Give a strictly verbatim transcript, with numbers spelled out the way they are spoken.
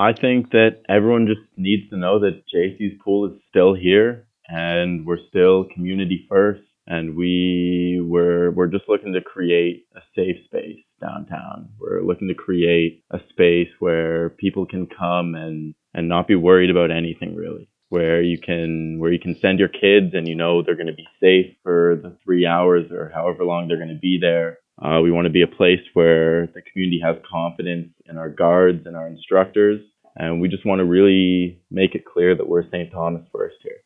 I think that everyone just needs to know that J C's pool is still here and we're still community first, and we we're we're just looking to create a safe space downtown. We're looking to create a space where people can come and and not be worried about anything really. Where you can where you can send your kids and you know they're going to be safe for the three hours or however long they're going to be there. Uh, we want to be a place where the community has confidence in our guards and our instructors, and we just want to really make it clear that we're Saint Thomas first here.